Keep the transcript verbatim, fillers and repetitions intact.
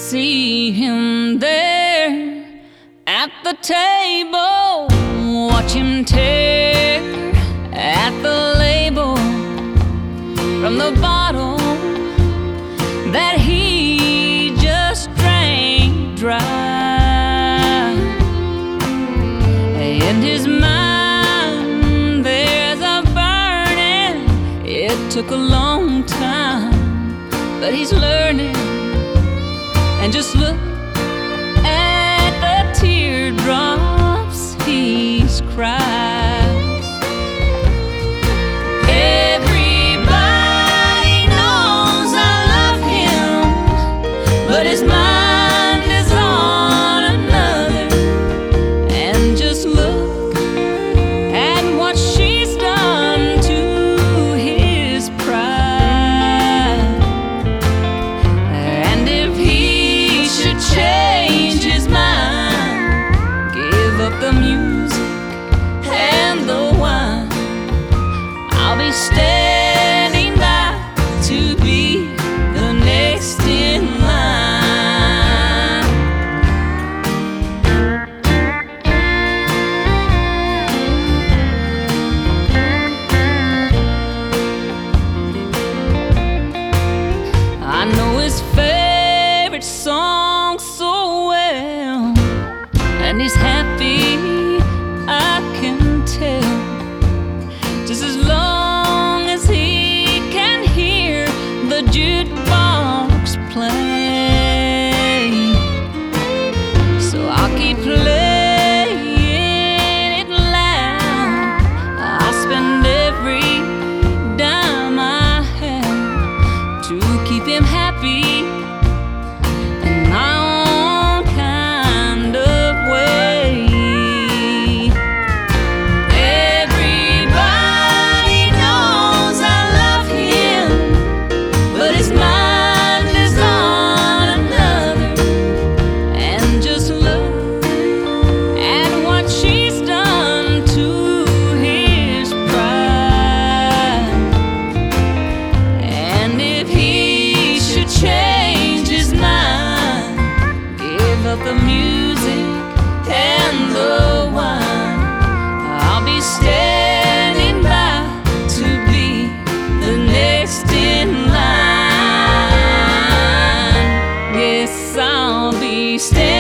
see him there at the table, watch him tear at the label from the bottle that he just drank dry. In his mind there's a burning. It took a long time, but he's learning. And just look at the teardrops he's cried. Everybody knows I love him, but his mind is on another. And just look at what she's done to his pride. And if he should change his mind, give up the music and the wine, I'll be standing by to be the next in line. I know his favorite song so well, and he's happy, I can tell. Just as long as he can hear the jukebox play. So I'll keep playing it loud. I'll spend every dime I have to keep him happy in my own kind of way. Everybody knows I love him, but his mind is on another. And just look at what she's done to his pride. And if he should change his mind, give up the music and the wine, I'll be standing by to be the next in line. Yes, I'll be standing